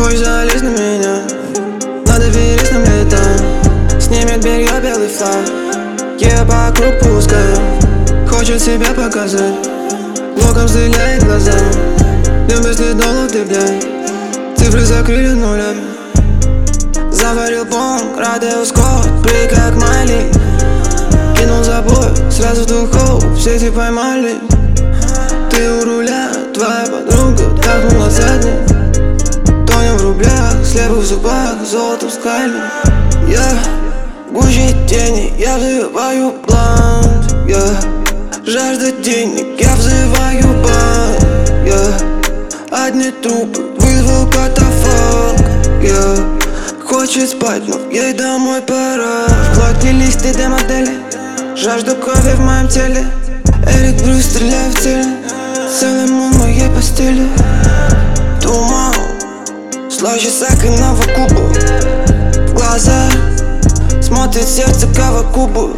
Хочешь залезть на меня? Надо верить нам летом. Снимет белье белый флаг. Я вокруг пускаю. Хочет себя показать. Локом стреляет глаза. Дым без следов ты, блядь. Цифры закрыли нулями. Заварил бомб, радиус код, прыг как Майли. Кинул забой, сразу в духов, все эти поймали. Ты у руля, твоя подруга толкнула задник. Тонем в рублях, слепы в зубах, золото в скале. Я гуще тени, я взрываю блант. Я жажда денег, я взрываю банк. Я одни трупы, вызвал катафалк. Я хочет спать, но ей домой пора. Плотные листы для модели, жажду крови в моем теле. Эрик Брюс, стреляю в цель. Целый мун в моей постели. Туман, слаще сахарного куба. В глаза смотрит сердце Кавакубу.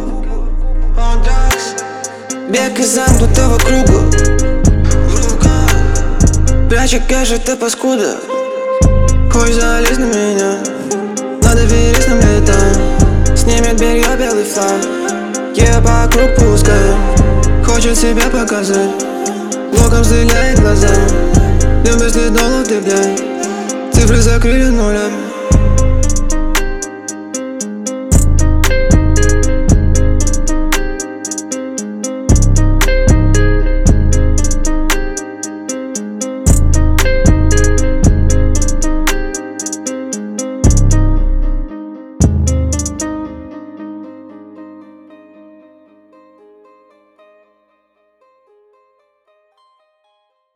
Бег из замкнутого круга. В руках пряча кэш, это паскуда. Хочешь залезть на меня? Надо верить нам летом. Снимет белье белый флаг. Я вокруг пускаю. Хочет себя показать. Локом стреляет глаза. Дым без следов ты, блядь. Цифры закрыли нулями.